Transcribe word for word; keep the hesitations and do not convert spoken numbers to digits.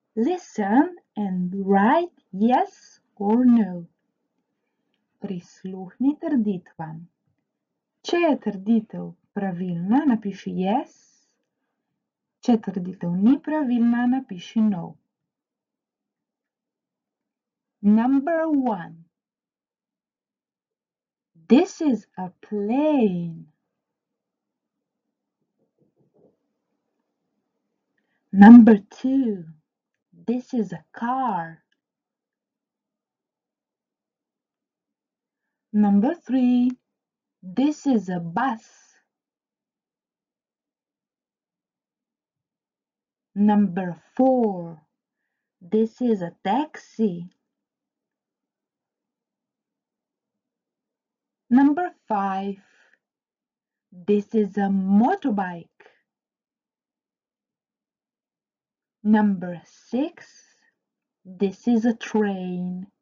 Listen and write yes or no. Prisluhni trditvam. Če je trditev pravilna, napiši yes. Če trditev ni pravilna, napiši no. Number one. This is a plane. Number two. This is a car. Number three. This is a bus. Number four. This is a taxi. Number five. This is a motorbike. Number six. This is a train.